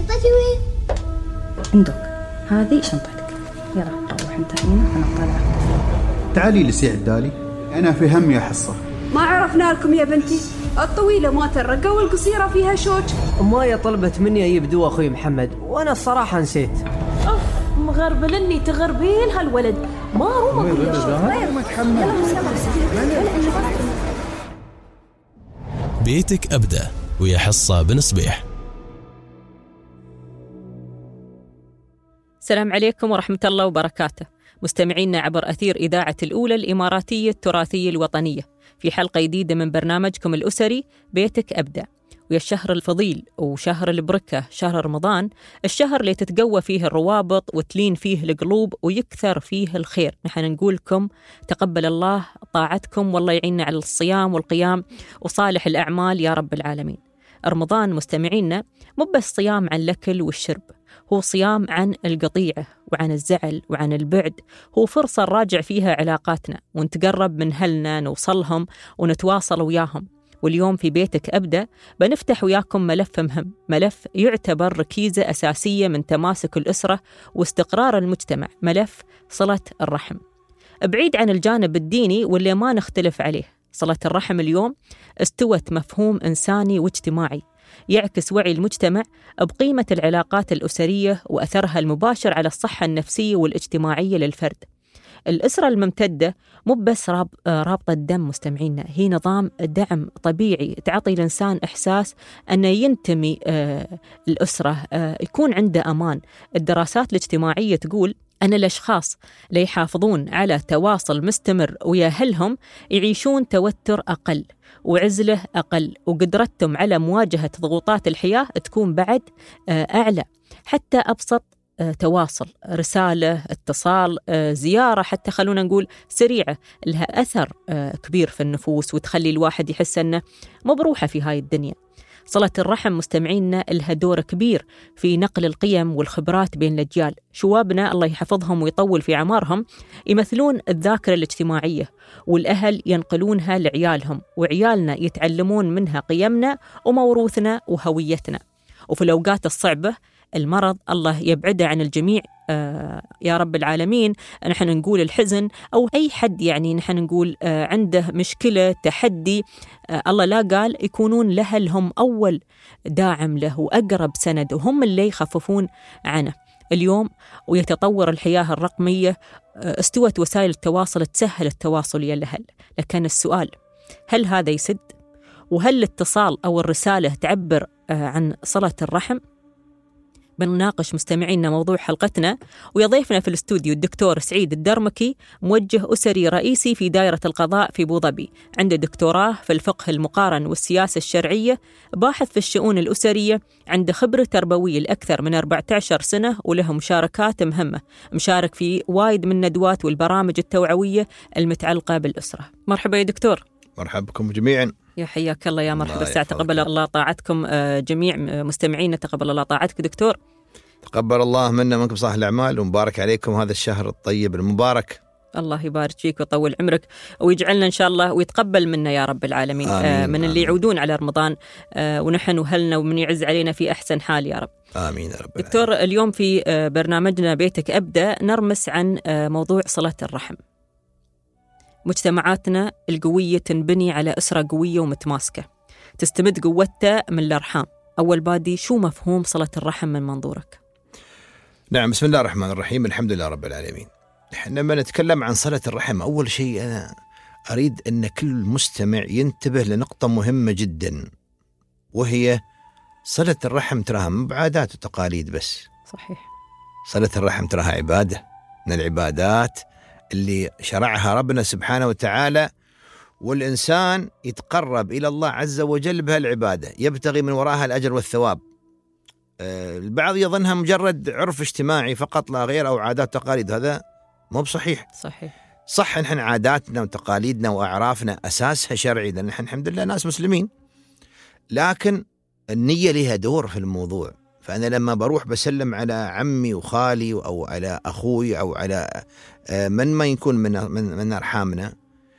شنطتي وين؟ عندك، هذه شنطتك. يلا روح انت هنا، انا طالعه. تعالي لسي عدالي، انا في هم يا حصه. ما عرفنا لكم يا بنتي، الطويله ما ترقى والقصيره فيها شوج. مايا طلبت مني اجيب دواء اخوي محمد وانا الصراحه نسيت. مغربلني تغربيل هالولد، ما هو بيتك أبدأ ويا حصة بن صبيح. السلام عليكم ورحمة الله وبركاته، مستمعينا عبر أثير إذاعة الأولى الإماراتية التراثية الوطنية في حلقة جديدة من برنامجكم الأسري بيتك أبدأ. ويا الشهر الفضيل وشهر البركة، شهر رمضان، الشهر اللي تتقوى فيه الروابط وتلين فيه القلوب ويكثر فيه الخير. نحن نقول لكم تقبل الله طاعتكم، والله يعيننا على الصيام والقيام وصالح الأعمال يا رب العالمين. رمضان مستمعينا مو بس صيام عن الأكل والشرب، هو صيام عن القطيعة وعن الزعل وعن البعد. هو فرصة نراجع فيها علاقاتنا ونتقرب من أهلنا، نوصلهم ونتواصل وياهم. واليوم في بيتك أبدأ بنفتح وياكم ملف مهم، ملف يعتبر ركيزة أساسية من تماسك الأسرة واستقرار المجتمع، ملف صلة الرحم. بعيد عن الجانب الديني واللي ما نختلف عليه، صلة الرحم اليوم استوت مفهوم إنساني واجتماعي يعكس وعي المجتمع بقيمة العلاقات الأسرية وأثرها المباشر على الصحة النفسية والاجتماعية للفرد. الأسرة الممتدة مو بس رابطة دم مستمعينا، هي نظام دعم طبيعي تعطي الإنسان إحساس أنه ينتمي الأسرة، يكون عنده أمان. الدراسات الاجتماعية تقول أن الأشخاص اللي يحافظون على تواصل مستمر ويا أهلهم يعيشون توتر أقل وعزلة أقل، وقدرتهم على مواجهة ضغوطات الحياة تكون بعد أعلى. حتى أبسط تواصل، رسالة، اتصال، زيارة، حتى خلونا نقول سريعة، لها أثر كبير في النفوس وتخلي الواحد يحس أنه مبروحة في هاي الدنيا. صلة الرحم مستمعينا لها دور كبير في نقل القيم والخبرات بين الأجيال. شوابنا الله يحفظهم ويطول في عمارهم يمثلون الذاكرة الاجتماعية، والأهل ينقلونها لعيالهم، وعيالنا يتعلمون منها قيمنا وموروثنا وهويتنا. وفي الأوقات الصعبة، المرض الله يبعده عن الجميع يا رب العالمين، نحن نقول الحزن أو أي حد يعني نحن نقول عنده مشكلة تحدي، الله لا قال يكونون الأهل هم أول داعم له وأقرب سند، وهم اللي يخففون عنه. اليوم ويتطور الحياة الرقمية، استوت وسائل التواصل تسهل التواصل يا الأهل، لكن السؤال هل هذا يسد؟ وهل الاتصال أو الرسالة تعبر عن صلة الرحم؟ بنناقش مستمعينا موضوع حلقتنا، ويضيفنا في الاستوديو الدكتور سعيد الدرمكي، موجه أسري رئيسي في دائرة القضاء في أبو ظبي، عنده دكتوراه في الفقه المقارن والسياسة الشرعية، باحث في الشؤون الأسرية، عنده خبرة تربوية لأكثر من 14 سنة وله مشاركات مهمة، مشارك في وايد من الندوات والبرامج التوعوية المتعلقة بالأسرة. مرحبا يا دكتور. مرحبا بكم جميعا. يا حياك الله، يا مرحبا. الساعة تقبل الله طاعتكم جميع مستمعينا، تقبل الله طاعتك دكتور. تقبل الله منا منكم صالح الأعمال، ومبارك عليكم هذا الشهر الطيب المبارك. الله يبارك فيك ويطول عمرك ويجعلنا إن شاء الله ويتقبل منا يا رب العالمين. آمين. من اللي يعودون على رمضان ونحن وهلنا ومن يعز علينا في أحسن حال يا رب. آمين يا رب. دكتور، اليوم في برنامجنا بيتك أبدأ نرمس عن موضوع صلة الرحم. مجتمعاتنا القوية تنبني على أسرة قوية ومتماسكة تستمد قوتها من الأرحام. أول بادي، شو مفهوم صلة الرحم من منظورك؟ نعم، بسم الله الرحمن الرحيم، الحمد لله رب العالمين. لما نتكلم عن صلة الرحم، أول شيء أنا أريد أن كل مستمع ينتبه لنقطة مهمة جدا، وهي صلة الرحم تراها مو بعادات وتقاليد بس. صحيح. صلة الرحم تراها عبادة من العبادات اللي شرعها ربنا سبحانه وتعالى، والإنسان يتقرب إلى الله عز وجل بهالعبادة، يبتغي من وراها الأجر والثواب. البعض يظنها مجرد عرف اجتماعي فقط لا غير، أو عادات تقاليد، هذا مو بصحيح. صح، نحن عاداتنا وتقاليدنا وأعرافنا أساسها شرعي، لأن نحن الحمد لله ناس مسلمين، لكن النية لها دور في الموضوع. فأنا لما بروح بسلم على عمي وخالي أو على أخوي أو على من ما يكون من أرحامنا،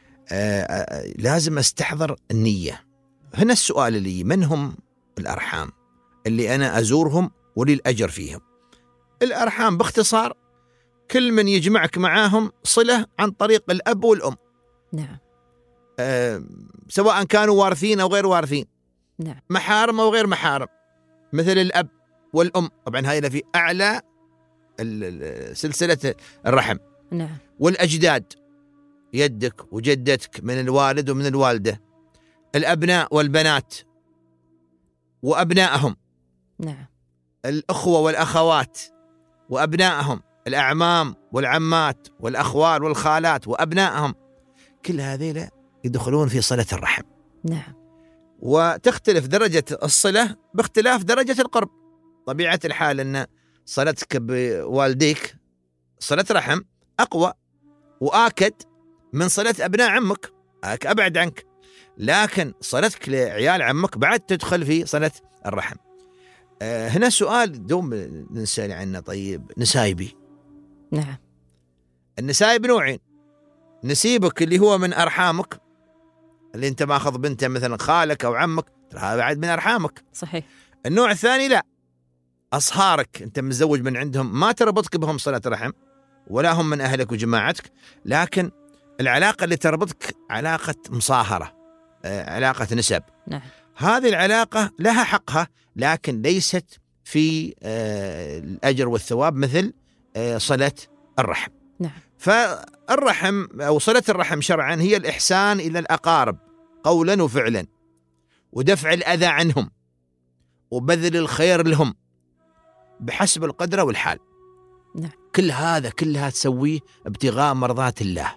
لازم أستحضر النية. هنا السؤال اللي من هم الأرحام اللي أنا أزورهم ولي الأجر فيهم. الأرحام باختصار كل من يجمعك معاهم صلة عن طريق الأب والأم. نعم. سواء كانوا وارثين أو غير وارثين. نعم. محارم أو غير محارم، مثل الأب والأم، طبعا هاي في أعلى سلسلة الرحم. نعم. والأجداد، يدك وجدتك من الوالد ومن الوالدة، الأبناء والبنات وأبنائهم. نعم. الأخوة والأخوات وأبنائهم، الأعمام والعمات والأخوال والخالات وأبنائهم، كل هذيلا يدخلون في صلة الرحم. نعم. وتختلف درجة الصلة باختلاف درجة القرب. طبيعة الحال أن صلتك بوالديك صلة رحم أقوى وآكد من صلة أبناء عمك، أبعد عنك، لكن صلتك لعيال عمك بعد تدخل في صلة الرحم. هنا سؤال دوم نسأل عنه. طيب نسايبي. نعم. النسايب نوعين: نسيبك اللي هو من أرحامك، اللي أنت ماخذ بنته مثلا خالك أو عمك، هذا بعد من أرحامك. صحيح. النوع الثاني لا، أصهارك أنت متزوج من عندهم، ما تربطك بهم صلة رحم ولا هم من أهلك وجماعتك، لكن العلاقة اللي تربطك علاقة مصاهرة، علاقة نسب. نعم. هذه العلاقة لها حقها، لكن ليست في الأجر والثواب مثل صلة الرحم. نعم. فالرحم أو صلة الرحم شرعا هي الإحسان إلى الأقارب قولا وفعلا، ودفع الأذى عنهم، وبذل الخير لهم بحسب القدرة والحال. نعم. كلها تسويه ابتغاء مرضات الله.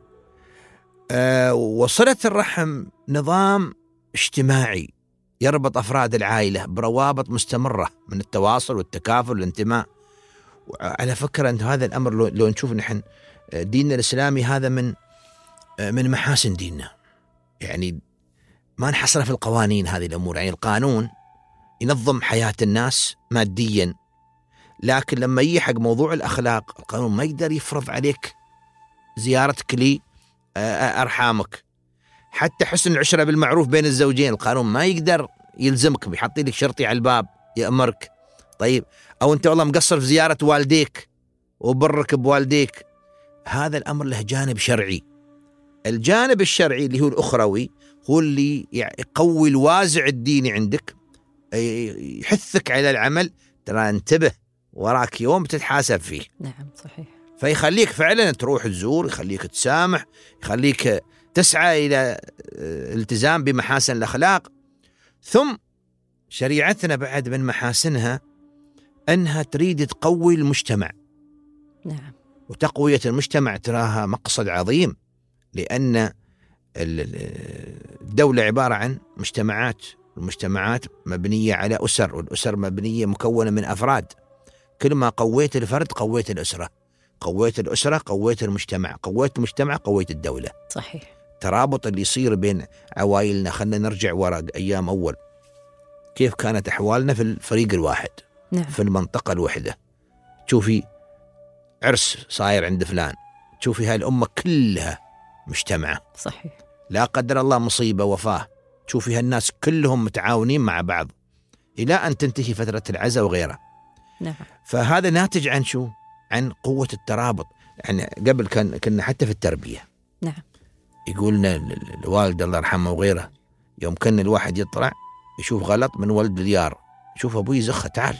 وصلة الرحم نظام اجتماعي يربط أفراد العائلة بروابط مستمرة من التواصل والتكافل والانتماء. على فكرة أنت هذا الأمر لو نشوف نحن ديننا الإسلامي هذا من محاسن ديننا، يعني ما نحصل في القوانين هذه الأمور. يعني القانون ينظم حياة الناس ماديا، لكن لما يجي حق موضوع الأخلاق القانون ما يقدر يفرض عليك زيارتك لأرحامك. حتى حسن العشرة بالمعروف بين الزوجين القانون ما يقدر يلزمك، بيحط لك شرطي على الباب يأمرك. طيب أو أنت والله مقصر في زيارة والديك وبرك بوالديك، هذا الأمر له جانب شرعي. الجانب الشرعي اللي هو الأخروي هو اللي يقوي الوازع الديني عندك، يحثك على العمل. ترى انتبه وراك يوم تتحاسب فيه. نعم صحيح. فيخليك فعلا تروح تزور، يخليك تسامح، يخليك تسعى إلى التزام بمحاسن الأخلاق. ثم شريعتنا بعد من محاسنها أنها تريد تقوي المجتمع. نعم. وتقوية المجتمع تراها مقصد عظيم، لأن الدولة عبارة عن مجتمعات، والمجتمعات مبنية على أسر، والأسر مبنية مكونة من أفراد. كل ما قويت الفرد قويت الأسرة، قويت الأسرة قويت المجتمع، قويت المجتمع قويت الدولة. صحيح. ترابط اللي يصير بين عوائلنا. خلنا نرجع وراء أيام أول، كيف كانت أحوالنا في الفريق الواحد. نعم. في المنطقة الوحدة، تشوفي عرس صاير عند فلان، تشوفي هاي الأمة كلها مجتمعة. صحيح. لا قدر الله مصيبة وفاة، تشوفي هالناس كلهم متعاونين مع بعض إلى أن تنتهي فترة العزاء وغيرها. نعم. فهذا ناتج عن شو؟ عن قوة الترابط. يعني قبل كنا حتى في التربية. نعم. يقولنا الوالد الله يرحمه وغيره، يوم كان الواحد يطلع يشوف غلط من ولد اليار، يشوف أبوه يزخه تعال،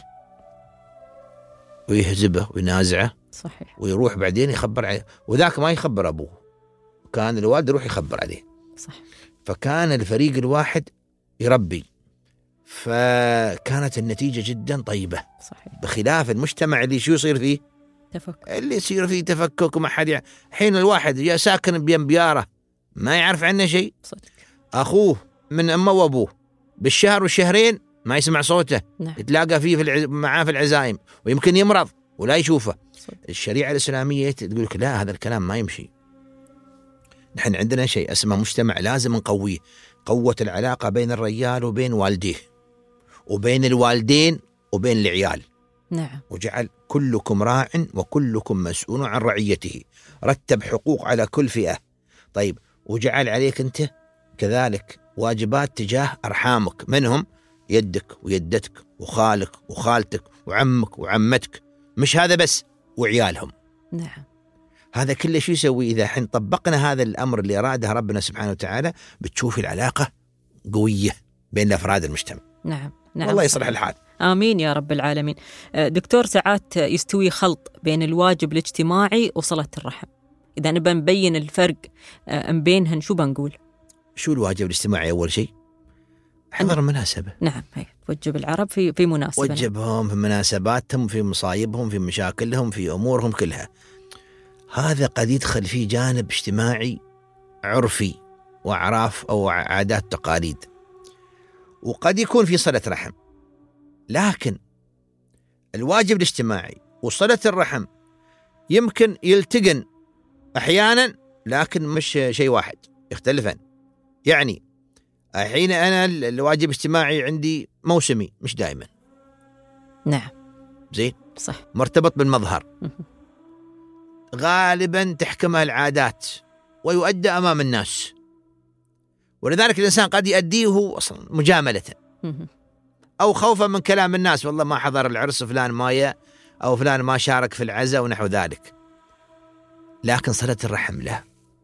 ويهزبه وينازعه. صحيح. ويروح بعدين يخبر عليه، وذاك ما يخبر أبوه، كان الوالد يروح يخبر عليه. صح. فكان الفريق الواحد يربي، فكانت النتيجة جدا طيبة. صحيح. بخلاف المجتمع اللي شو يصير فيه؟ تفكك. اللي يصير فيه تفكك وما حد حين الواحد يا ساكن بينبياره ما يعرف عنه شيء، صدق. أخوه من أمه وأبوه بالشهر والشهرين ما يسمع صوته. نعم. يتلاقى فيه معاه في العزائم، ويمكن يمرض ولا يشوفه. صدق. الشريعة الإسلامية تقول لك لا، هذا الكلام ما يمشي. نحن عندنا شيء اسمه مجتمع لازم نقويه. قوة العلاقة بين الرجال وبين والديه، وبين الوالدين وبين العيال. نعم. وجعل كلكم راع وكلكم مسؤول عن رعيته، رتب حقوق على كل فئة. طيب وجعل عليك أنت كذلك واجبات تجاه أرحامك، منهم يدك ويدتك وخالك وخالتك وعمك وعمتك، مش هذا بس، وعيالهم. نعم. هذا كله شو يسوي؟ إذا حين طبقنا هذا الأمر اللي أراده ربنا سبحانه وتعالى، بتشوف العلاقة قوية بين أفراد المجتمع. نعم. نعم. الله يصلح الحال. آمين يا رب العالمين. دكتور، ساعات يستوي خلط بين الواجب الاجتماعي وصلة الرحم. إذا نبى نبين الفرق بينهن شو بنقول؟ شو الواجب الاجتماعي؟ أول شيء حضر المناسبة. نعم، هي توجب العرب في مناسبة. وجبهم في مناسباتهم، في مصايبهم، في مشاكلهم، في أمورهم كلها. هذا قد يدخل فيه جانب اجتماعي عرفي وأعراف أو عادات تقاليد، وقد يكون في صلة رحم. لكن الواجب الاجتماعي وصلة الرحم يمكن يلتقن أحيانا، لكن مش شيء واحد، يختلفان. يعني الحين أنا الواجب الاجتماعي عندي موسمي، مش دائما. نعم. زين، صح. مرتبط بالمظهر، غالبا تحكمه العادات ويؤدى أمام الناس، ولذلك الإنسان قد يؤديه أصلا مجاملة أو خوفا من كلام الناس، والله ما حضر العرس فلان مايا، أو فلان ما شارك في العزاء ونحو ذلك. لكن صلة الرحم له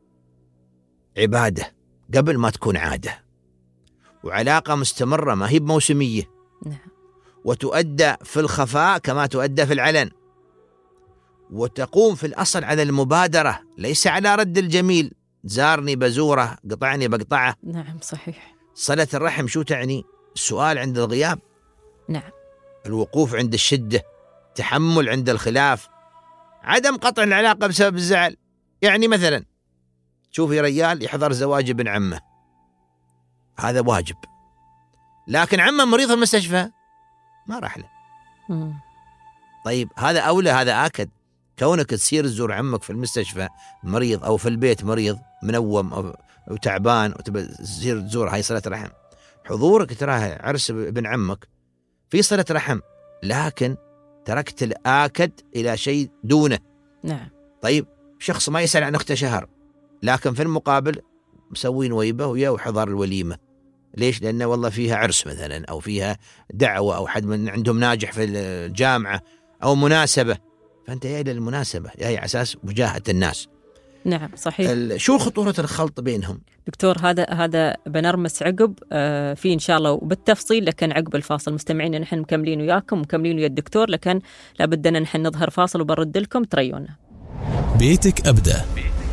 عبادة قبل ما تكون عادة، وعلاقة مستمرة ما هي بموسمية. نعم. وتؤدى في الخفاء كما تؤدى في العلن، وتقوم في الأصل على المبادرة، ليس على رد الجميل، زارني بزوره، قطعني بقطعه. نعم، صحيح. صلة الرحم شو تعني؟ السؤال عند الغياب. نعم. الوقوف عند الشدة، تحمل عند الخلاف، عدم قطع العلاقة بسبب الزعل. يعني مثلا شوفي رجال يحضر زواج ابن عمه، هذا واجب، لكن عمه مريض في المستشفى ما راح له. طيب هذا أولى، هذا آكد. كونك تسير تزور عمك في المستشفى مريض، أو في البيت مريض منوم أو تعبان، وتبى تسير تزور، هاي صلة رحم. حضورك تراه عرس ابن عمك في صلة رحم، لكن تركت الآكد إلى شيء دونه. نعم. طيب شخص ما يسأل عن أخته شهر، لكن في المقابل مسوين ويبه وياه وحضر الوليمة. ليش؟ لأنه والله فيها عرس مثلا، أو فيها دعوة، أو حد من عندهم ناجح في الجامعة، أو مناسبة، فأنت جاي للمناسبة، جاي على أساس مجاهدة الناس. نعم، صحيح. شو خطورة الخلط بينهم؟ دكتور، هذا بنرمس عقب في إن شاء الله وبالتفصيل، لكن عقب الفاصل. مستمعين نحن مكملين وياكم، مكملين ويا الدكتور، لكن لابد أن نحن نظهر فاصل وبرد لكم تريونا. بيتك أبدأ.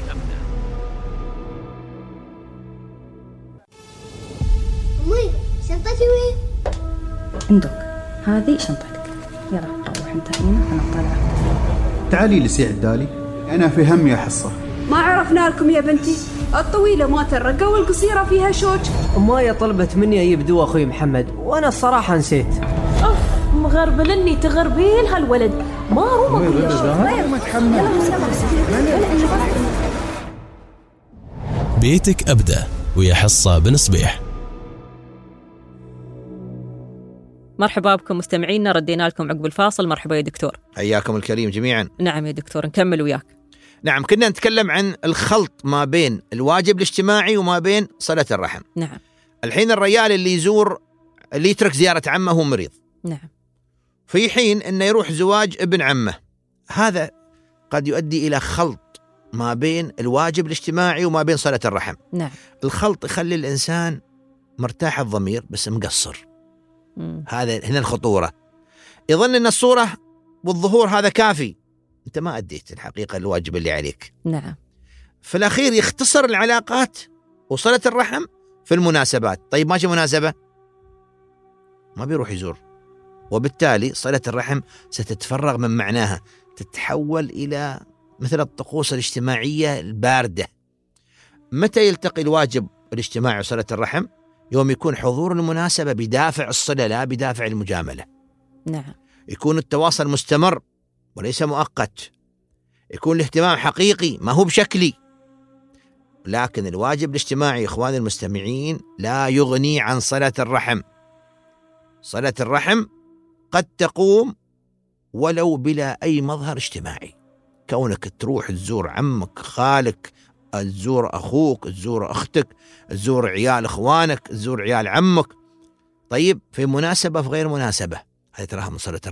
أمي، شنطتي وين؟ عندك، هذه شنطتك، يلا روح انت هنا، أنا طالعة. تعالي لسي عدالي، أنا في هم يا حصة. ما عرفنا لكم يا بنتي، الطويلة ما ترقى والقصيرة فيها شوج. مايا طلبت مني أجيب دواء أخوي محمد، وأنا الصراحة نسيت. مغربلني تغربيل هالولد، ما رومك بيتك أبدأ ويا حصة بن صبيح. مرحبا بكم مستمعينا، ردينا لكم عقب الفاصل. مرحبا يا دكتور. حياكم الكريم جميعا. نعم يا دكتور، نكمل وياك. نعم، كنا نتكلم عن الخلط ما بين الواجب الاجتماعي وما بين صلة الرحم. نعم. الحين الرجال اللي يترك زيارة عمه هو مريض، نعم، في حين أنه يروح زواج ابن عمه، هذا قد يؤدي إلى خلط ما بين الواجب الاجتماعي وما بين صلة الرحم. نعم. الخلط يخلي الإنسان مرتاح الضمير بس مقصر. هذا هنا الخطورة. يظن أن الصورة والظهور هذا كافي، أنت ما أديت الحقيقة الواجب اللي عليك. نعم. في الأخير يختصر العلاقات وصلة الرحم في المناسبات. طيب ماشي مناسبة ما بيروح يزور، وبالتالي صلة الرحم ستتفرغ من معناها، تتحول إلى مثل الطقوس الاجتماعية الباردة. متى يلتقي الواجب الاجتماعي وصلة الرحم؟ يوم يكون حضور المناسبة بدافع الصلة لا بدافع المجاملة. نعم. يكون التواصل مستمر وليس مؤقت، يكون الاهتمام حقيقي ما هو بشكلي. لكن الواجب الاجتماعي إخواني المستمعين لا يغني عن صلة الرحم. صلة الرحم قد تقوم ولو بلا أي مظهر اجتماعي، كونك تروح تزور عمك، خالك، تزور أخوك، تزور أختك، تزور عيال إخوانك، تزور عيال عمك. طيب في مناسبة في غير مناسبة، هذه تراها من صلة الرحم.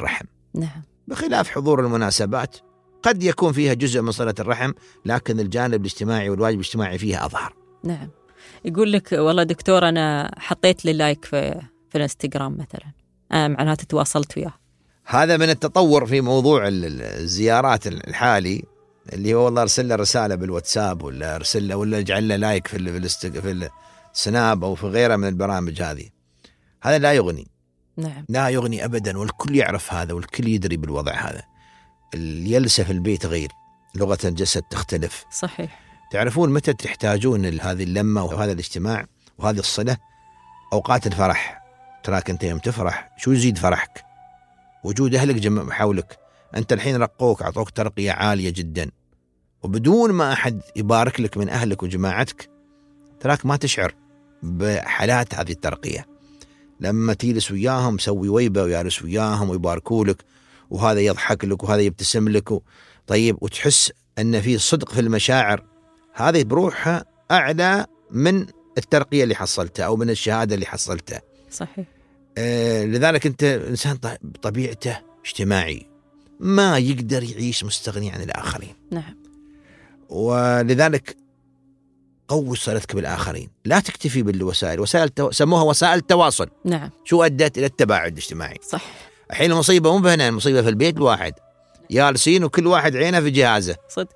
نعم. بخلاف حضور المناسبات قد يكون فيها جزء من صلة الرحم، لكن الجانب الاجتماعي والواجب الاجتماعي فيها أظهر. نعم. يقول لك والله دكتور أنا حطيت لي لايك في الانستغرام مثلا، معناته تواصلت وياه. هذا من التطور في موضوع الزيارات الحالي، اللي هو والله أرسل له رسالة بالواتساب، ولا أرسل له، ولا اجعل له لايك في السناب أو في غيرها من البرامج هذه. هذا لا يغني. نعم. لا يغني أبدا، والكل يعرف هذا، والكل يدري بالوضع هذا. الجلسة في البيت غير، لغة الجسد تختلف. صحيح. تعرفون متى تحتاجون هذه اللمة وهذا الاجتماع وهذه الصلة؟ أوقات الفرح. تراك أنت يوم تفرح شو يزيد فرحك؟ وجود أهلك حولك. أنت الحين رقوك، أعطوك ترقية عالية جدا، وبدون ما أحد يبارك لك من أهلك وجماعتك، تراك ما تشعر بحالات هذه الترقية. لما تجلس وياهم سوي ويبة ويارس وياهم ويباركوا لك، وهذا يضحك لك وهذا يبتسم لك طيب، وتحس أن في صدق في المشاعر، هذه بروحها أعلى من الترقية اللي حصلتها أو من الشهادة اللي حصلتها. صحيح. لذلك أنت إنسان بطبيعته اجتماعي، ما يقدر يعيش مستغني عن الآخرين. نعم. ولذلك قوي صلتك بالآخرين، لا تكتفي بالوسائل. سموها وسائل تواصل. نعم. شو أدت إلى التباعد الاجتماعي. صح. الحين المصيبة مو هنا، المصيبة في البيت الواحد جالسين وكل واحد عينه في جهازه. صدق.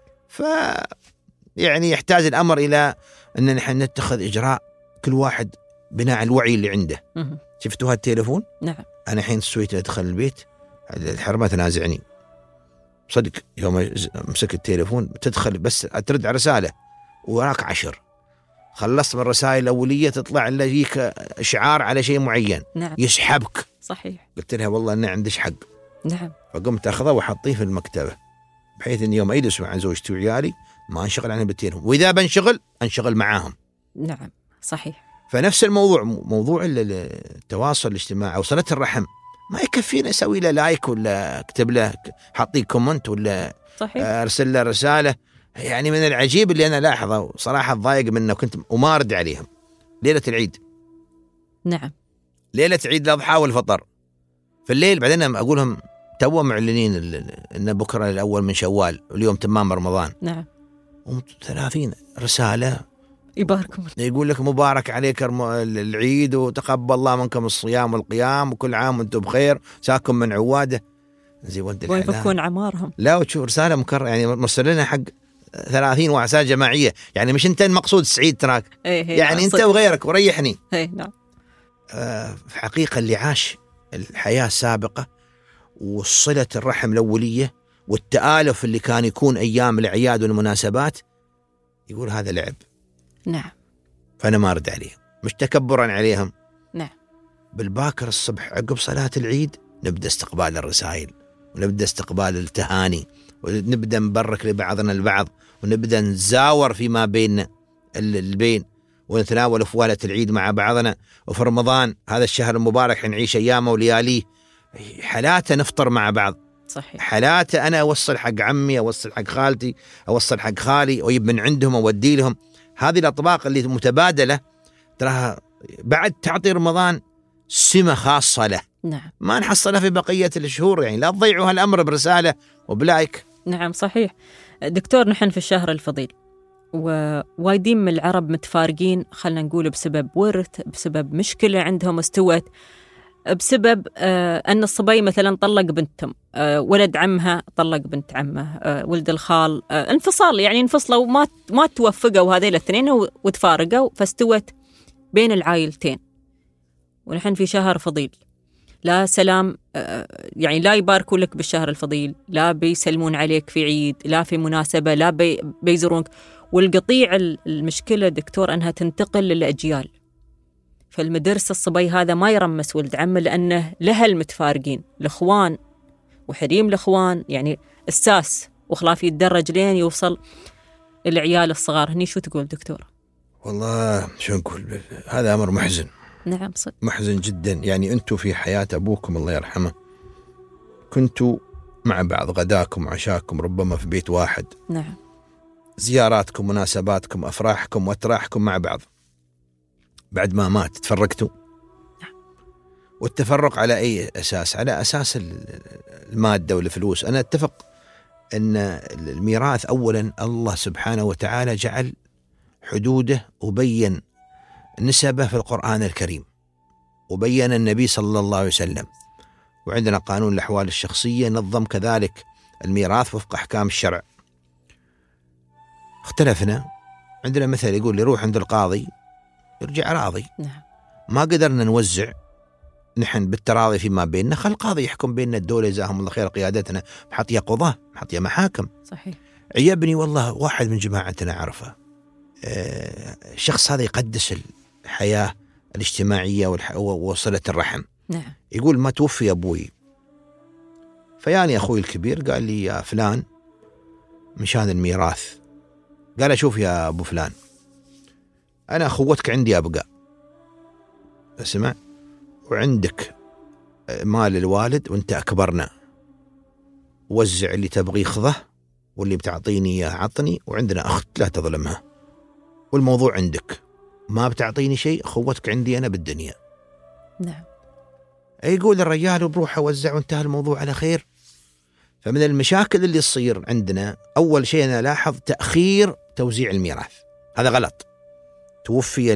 يعني يحتاج الأمر إلى أن نحن نتخذ إجراء، كل واحد بناء الوعي اللي عنده. شفتوا هالتليفون؟ نعم. أنا حين سويت أدخل البيت الحرمة تنازعني صدق، يوم مسك التليفون تدخل بس ترد على رسالة وراك 10، خلصت من الرسائل الأولية تطلع اللي يجيك إشعار على شيء معين. نعم. يسحبك. صحيح. قلت لها والله أنا عندش حق. نعم. فقمت أخذه وحطيه في المكتبة، بحيث أن يوم أجلس عن زوجتي وعيالي ما انشغل عنهم بالتليفون، وإذا بنشغل انشغل معاهم. نعم. صحيح. فنفس الموضوع، موضوع التواصل الاجتماعي أو صلة الرحم، ما يكفينا أسوي له لايك ولا أكتب له حطيه كومنت ولا صحيح. أرسل له رسالة. يعني من العجيب اللي أنا لاحظه صراحة ضايق منه، كنت أمارد عليهم ليلة العيد. نعم. ليلة عيد الأضحى والفطر في الليل، بعدين أقولهم تو معلنين إن بكرة الأول من شوال واليوم تمام رمضان. نعم. 30 رسالة يباركم، يقول لك مبارك عليك العيد وتقبل الله منكم الصيام والقيام وكل عام وانتم بخير، ساكم من عواده زي ولد الحلال ويفكون عمارهم. لا، وتشوف رسالة مكررة، يعني مرسلينها حق 30 وعساة جماعية، يعني مش انت المقصود سعيد تراك. يعني انت وغيرك وريحني. نعم. في حقيقة اللي عاش الحياة السابقة وصلة الرحم الأولية والتآلف اللي كان يكون أيام الأعياد والمناسبات، يقول هذا لعب. نعم. فأنا ما أرد عليهم، مش تكبرا عليهم. نعم. بالباكر الصبح عقب صلاة العيد نبدأ استقبال الرسائل، ونبدأ استقبال التهاني، ونبدأ نبرك لبعضنا البعض، ونبدأ نزاور فيما بيننا البين، ونتناول فوالة العيد مع بعضنا. وفي رمضان هذا الشهر المبارك حنعيش أيامه ولياليه، حالاته نفطر مع بعض. صحيح. حالاته أنا أوصل حق عمي، أوصل حق خالتي، أوصل حق خالي، ويب من عندهم أودي لهم. هذه الأطباق اللي متبادلة تراها بعد تعطي رمضان سمة خاصة له. نعم. ما نحصلها في بقية الشهور، يعني لا تضيعوا هالأمر برسالة وبلايك. نعم صحيح. دكتور، نحن في الشهر الفضيل ووايدين من العرب متفارقين، خلنا نقول بسبب ورث، بسبب مشكلة عندهم استوت، بسبب أن الصبي مثلا طلق بنتهم، ولد عمها طلق بنت عمه، ولد الخال، انفصال، يعني انفصلوا ما توفقوا هذيل الاثنين وتفارقوا، فاستوت بين العائلتين. ونحن في شهر فضيل، لا سلام، يعني لا يباركوا لك بالشهر الفضيل، لا بيسلمون عليك في عيد، لا في مناسبة، لا بيزورونك. والقطيع المشكلة دكتور أنها تنتقل للأجيال. فالمدرسة الصبي هذا ما يرمس ولد عمه لأنه له المتفارقين، الأخوان وحريم الأخوان، يعني الساس وخلاف يتدرج لين يوصل العيال الصغار. هني شو تقول دكتور؟ والله شو نقول، هذا أمر محزن. نعم صدق محزن جدا. يعني أنتوا في حياة أبوكم الله يرحمه كنتوا مع بعض، غداكم وعشاكم ربما في بيت واحد. نعم. زياراتكم، مناسباتكم، أفراحكم وأتراحكم مع بعض. بعد ما مات تفرقتوا. نعم. والتفرق على أي أساس؟ على أساس المادة والفلوس. أنا أتفق أن الميراث أولا الله سبحانه وتعالى جعل حدوده وبين نسبه في القرآن الكريم، وبين النبي صلى الله عليه وسلم، وعندنا قانون الأحوال الشخصية نظم كذلك الميراث وفق أحكام الشرع. اختلفنا، عندنا مثل يقول لي روح عند القاضي يرجع راضي. نعم. ما قدرنا نوزع نحن بالتراضي فيما بيننا، خل القاضي يحكم بيننا، الدولة جزاهم الله خير قيادتنا محطية قضاة محطية محاكم. صحيح. عيبني والله واحد من جماعتنا عرفه، الشخص هذا يقدس الحياة الاجتماعية وصلة الرحم. نعم. يقول ما توفي أبوي، فياني أخوي الكبير قال لي يا فلان مشان الميراث، قال أشوف يا أبو فلان أنا أخوتك عندي أبقى، اسمع، وعندك مال الوالد وانت أكبرنا، وزع اللي تبغي خذه واللي بتعطيني إياه عطني، وعندنا أخت لا تظلمها، والموضوع عندك، ما بتعطيني شيء أخوتك عندي أنا بالدنيا. نعم. يقول الرجال بروح أوزع وانتهى الموضوع على خير. فمن المشاكل اللي تصير عندنا أول شيء أنا لاحظ تأخير توزيع الميراث، هذا غلط. توفي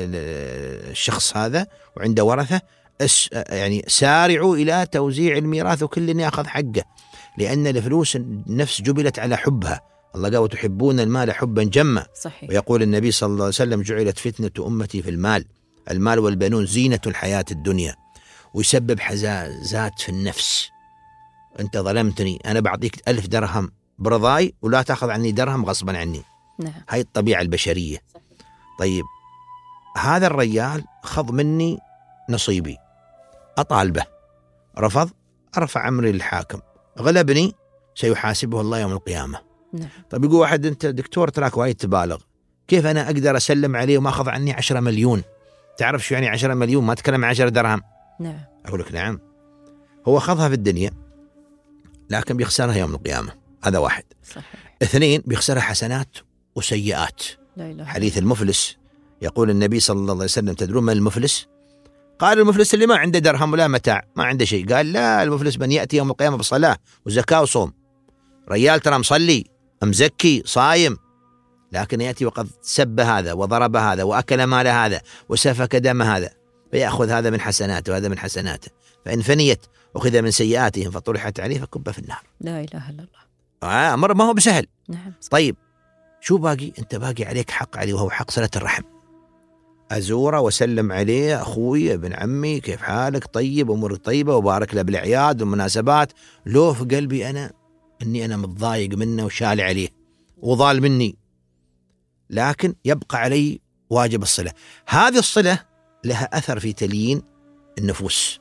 الشخص هذا وعنده ورثة، يعني سارعوا إلى توزيع الميراث وكل يأخذ حقه، لأن الفلوس النفس جبلت على حبها. الله قال وتحبون المال حبا جما. صحيح. ويقول النبي صلى الله عليه وسلم جعلت فتنة أمتي في المال، المال والبنون زينة الحياة الدنيا، ويسبب حزازات في النفس. أنت ظلمتني، أنا بعطيك 1000 درهم برضاي ولا تأخذ عني درهم غصبا عني. نعم. هاي الطبيعة البشرية. صحيح. طيب هذا الرجال خذ مني نصيبي، أطالبه، رفض، أرفع أمري للحاكم، غلبني، سيحاسبه الله يوم القيامة. نعم. طيب يقول واحد أنت دكتور تراك وايد تبالغ، كيف أنا أقدر أسلم عليه وما أخذ عني 10 مليون؟ تعرف شو يعني 10 مليون؟ ما تكلم عن 10 درهم. نعم. أقول لك نعم، هو أخذها في الدنيا لكن بيخسرها يوم القيامة. هذا واحد. صحيح. 2 بيخسرها حسنات وسيئات. لا إله. حديث المفلس، يقول النبي صلى الله عليه وسلم تدرون من المفلس؟ قال المفلس اللي ما عنده درهم ولا متاع، ما عنده شيء. قال لا، المفلس من يأتي يوم القيامة بصلاة وزكاة وصوم. ريال ترى مصلي مزكي صايم، لكن يأتي وقد سب هذا وضرب هذا وأكل مال هذا وسفك دم هذا، فيأخذ هذا من حسناته وهذا من حسناته، فإن فنيت أخذ من سيئاتهم فطرحت عليه فكب في النار. لا إله إلا الله. أمر ما هو بسهل. نعم. طيب شو باقي؟ أنت باقي عليك حق عليه، وهو حق صلة الرحم. أزوره وسلم عليه، أخوي ابن عمي كيف حالك، طيب أمورك طيبة، وبارك له بالأعياد والمناسبات. لو في قلبي أنا أني أنا متضايق منه وشال عليه وضال مني، لكن يبقى علي واجب الصلة. هذه الصلة لها أثر في تليين النفوس.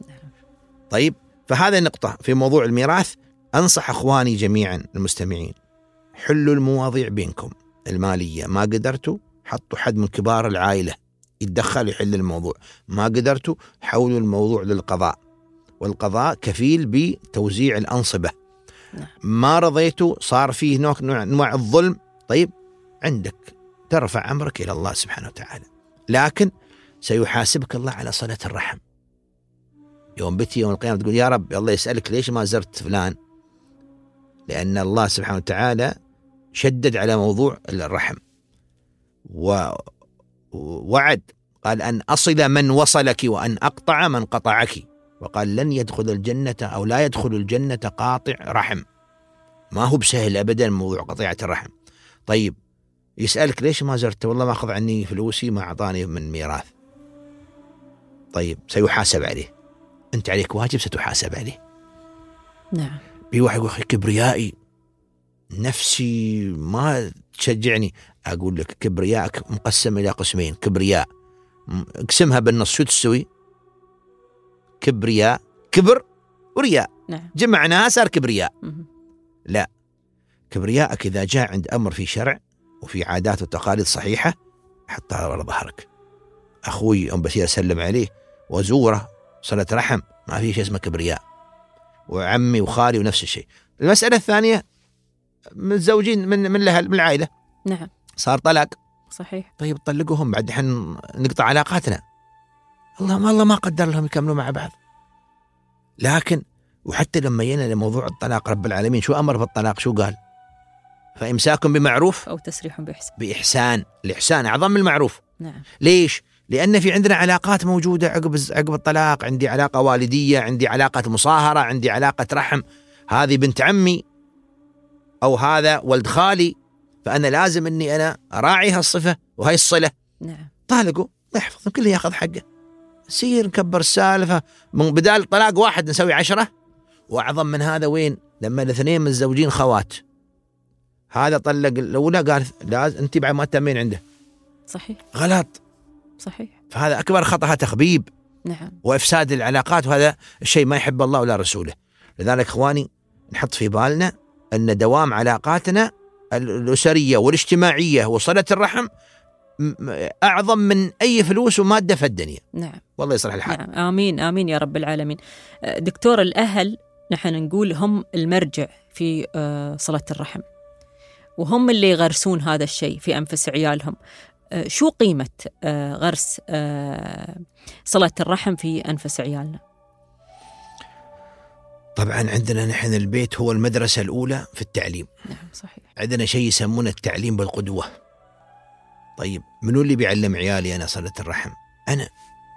طيب فهذا النقطة في موضوع الميراث. أنصح أخواني جميعا المستمعين، حلوا المواضيع بينكم المالية، ما قدرتوا حطوا حد من كبار العائلة يتدخل يحل الموضوع، ما قدرتوا حولوا الموضوع للقضاء، والقضاء كفيل بتوزيع الأنصبة. ما رضيتوا صار فيه نوع أنواع الظلم، طيب عندك ترفع أمرك إلى الله سبحانه وتعالى، لكن سيحاسبك الله على صلة الرحم. يوم بتي يوم القيامة تقول يا رب الله يسألك ليش ما زرت فلان، لأن الله سبحانه وتعالى شدد على موضوع الرحم ووعد، قال أن أصل من وصلك وأن أقطع من قطعك، وقال لن يدخل الجنة أو لا يدخل الجنة قاطع رحم. ما هو بسهل أبدا موضوع قطيعة الرحم. طيب يسألك ليش ما زرت؟ والله ما أخذ عني فلوسي، ما أعطاني من ميراث. طيب سيحاسب عليه، أنت عليك واجب ستحاسب عليه. نعم. بواحد يقول كبريائي نفسي ما تشجعني، أقول لك كبريائك مقسم إلى قسمين. كبرياء اقسمها بالنص شو تسوي؟ كبرياء، كبر ورياء. نعم. جمعناها صار كبرياء. لا، كبريائك إذا جاء عند أمر في شرع وفي عادات وتقاليد صحيحة حطها على ظهرك. أخوي أم بسير أسلم عليه وزوره صلة رحم، ما في شيء اسمه كبرياء. وعمي وخالي ونفس الشيء. المسألة الثانية متزوجين من العائلة. نعم. صار طلاق. صحيح. طيب طلقوهم بعد حين نقطع علاقاتنا. الله ما قدر لهم يكملوا مع بعض، لكن وحتى لما جينا لموضوع الطلاق رب العالمين شو أمر بالطلاق؟ شو قال؟ فإمساك بمعروف أو تسريح بإحسان. الإحسان أعظم من المعروف. نعم. ليش؟ لأن في عندنا علاقات موجودة عقب الطلاق. عندي علاقة والدية، عندي علاقة مصاهرة، عندي علاقة رحم، هذه بنت عمي أو هذا ولد خالي، فأنا لازم أني أنا أراعي هالصفة وهي الصلة. نعم. طالقوا الله يحفظهم كله ياخذ حقه، سير نكبر السالفة، من بدال طلاق واحد نسوي 10. وأعظم من هذا وين؟ لما الاثنين من الزوجين خوات، هذا طلق الأولى قال لازم أنت بعد ما تأمين عنده. صحيح. غلط. صحيح. فهذا أكبر خطأ، تخبيب. نعم. وإفساد العلاقات، وهذا الشيء ما يحب الله ولا رسوله. لذلك إخواني نحط في بالنا أن دوام علاقاتنا الأسرية والاجتماعية وصلة الرحم أعظم من أي فلوس ومادة في الدنيا. نعم. والله يصلح الحال. نعم. آمين آمين يا رب العالمين. دكتور، الأهل نحن نقول هم المرجع في صلة الرحم، وهم اللي يغرسون هذا الشيء في أنفس عيالهم. شو قيمة غرس صلة الرحم في أنفس عيالنا؟ طبعا عندنا نحن البيت هو المدرسة الأولى في التعليم. نعم صحيح. عندنا شيء يسمونه التعليم بالقدوة. طيب منو اللي بيعلم عيالي أنا صلة الرحم؟ أنا.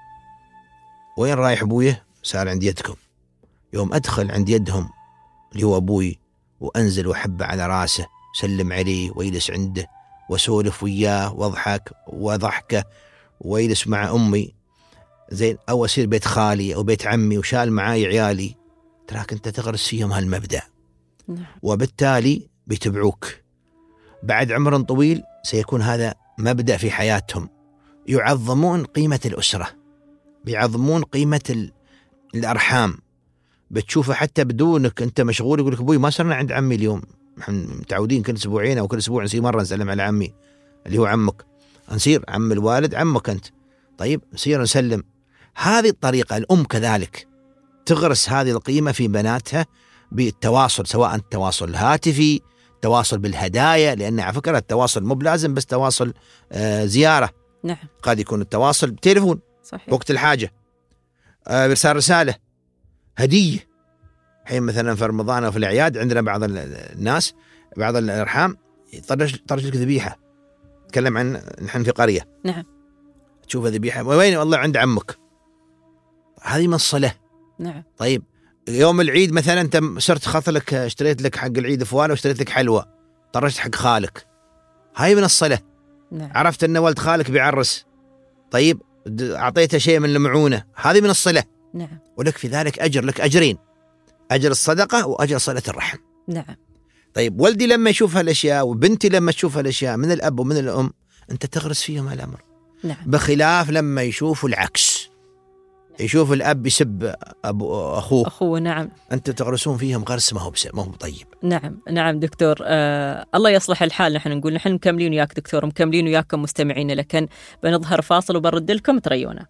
وين رايح أبويه؟ سأل عند يدكم. يوم أدخل عند يدهم اللي هو أبوي وأنزل وحبه على راسه، سلم عليه ويجلس عنده وسولف وياه واضحك وضحكه ويجلس مع أمي زين، أو أصير بيت خالي أو بيت عمي وشال معاي عيالي، تراك أنت تغرس فيهم هالمبدأ. نعم. وبالتالي بيتبعوك بعد عمر طويل، سيكون هذا مبدأ في حياتهم. يعظمون قيمة الأسرة، بيعظمون قيمة الأرحام. بتشوفه حتى بدونك أنت مشغول يقول لك أبوي ما صرنا عند عمي اليوم، نحن متعودين كل أسبوعين أو كل أسبوع نسير مرة نسلم على عمي اللي هو عمك، نصير عم الوالد عمك أنت، طيب نصير نسلم. هذه الطريقة. الأم كذلك تغرس هذه القيمة في بناتها بالتواصل، سواء التواصل الهاتفي، التواصل بالهدايا، لأن على فكرة التواصل مو بلازم بس تواصل زيارة. نعم. قد يكون التواصل بتليفون. صحيح. وقت الحاجة، برسال رسالة، هدية. حين مثلا في رمضان أو في الأعياد عندنا بعض الناس بعض الأرحام طرش لك ذبيحة، تكلم عن نحن في قرية. نعم. تشوف ذبيحة وين؟ والله عند عمك. هذه من الصلة. نعم. طيب يوم العيد مثلا أنت صرت خاطلك اشتريت لك حق العيد فوانة واشتريت لك حلوة، طرشت حق خالك، هاي من الصلة. نعم. عرفت أن ولد خالك بيعرس، طيب أعطيته شيء من المعونة، هذه من الصلة. نعم. ولك في ذلك أجر، لك أجرين، أجر الصدقة وأجر صلة الرحم. نعم. طيب ولدي لما يشوف هالأشياء وبنتي لما تشوف هالأشياء من الأب ومن الأم، أنت تغرس فيهم هالأمر. نعم. بخلاف لما يشوفوا العكس، يشوف الأب يسب أخوه. نعم. أنت تغرسون فيهم غرس ما هو طيب. نعم. نعم دكتور، الله يصلح الحال. نحن نقول نحن مكملين وياك دكتور، مكملين وياكم مستمعين، لكن بنظهر فاصل وبرد لكم تريونا.